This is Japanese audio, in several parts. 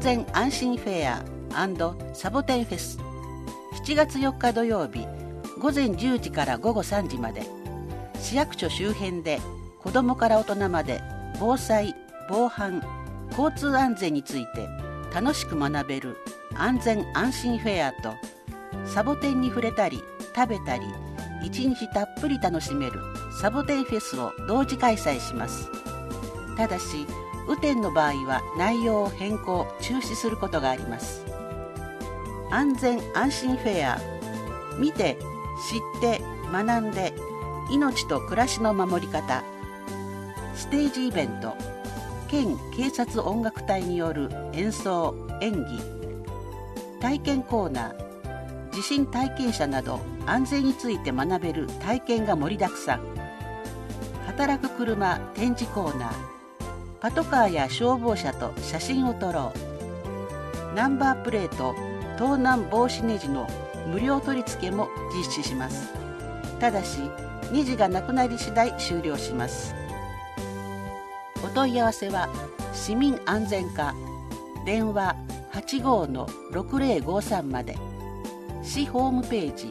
全安心フェア&サボテンフェス、7月4日土曜日午前10時から午後3時まで、市役所周辺で子どもから大人まで防災・防犯・交通安全について楽しく学べる安全安心フェアと、サボテンに触れたり食べたり一日たっぷり楽しめるサボテンフェスを同時開催します。ただし雨天の場合は内容を変更・中止することがあります。安全安心フェア、見て知って学んで命と暮らしの守り方。ステージイベント、県警察音楽隊による演奏・演技、体験コーナー、地震体験者など安全について学べる体験が盛りだくさん。働く車展示コーナー、パトカーや消防車と写真を撮ろう。ナンバープレート盗難防止ネジの無料取り付けも実施します。ただしネジがなくなり次第終了します。お問い合わせは市民安全課電話 85-6053 まで、市ホームページ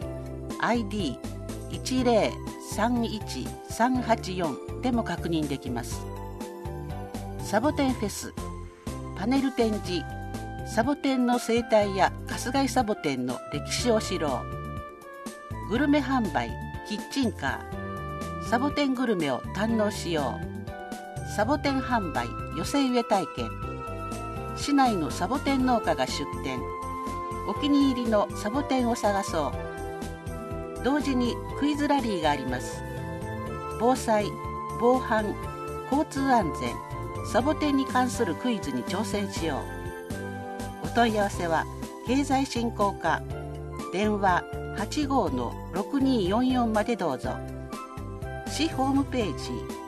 ID1031384 でも確認できます。サボテンフェス、パネル展示、サボテンの生態や春日井サボテンの歴史を知ろう。グルメ販売、キッチンカー、サボテングルメを堪能しよう。サボテン販売、寄せ植え体験、市内のサボテン農家が出店、お気に入りのサボテンを探そう。同時にクイズラリーがあります。防災・防犯・交通安全、サボテンに関するクイズに挑戦しよう。お問い合わせは経済振興課電話 85-6244 までどうぞ。市ホームページ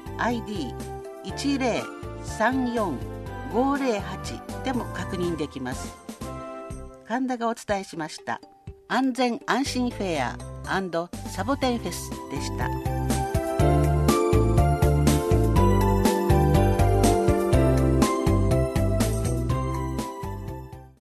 ID1034508 でも確認できます。神田がお伝えしました。安全安心フェア&サボテンフェスでした。